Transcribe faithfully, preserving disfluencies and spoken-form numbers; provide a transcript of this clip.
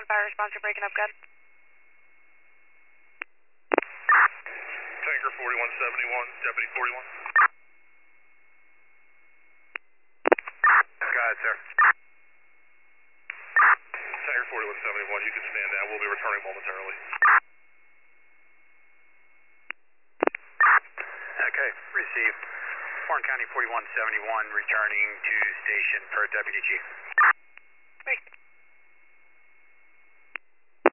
fire response, you're breaking up good. Tanker forty-one seventy-one, Deputy forty-one. Go ahead, sir. Tanker forty-one seventy-one, you can stand down. We'll be returning momentarily. Okay, received. Warren County forty-one seventy-one returning to station per Deputy Chief.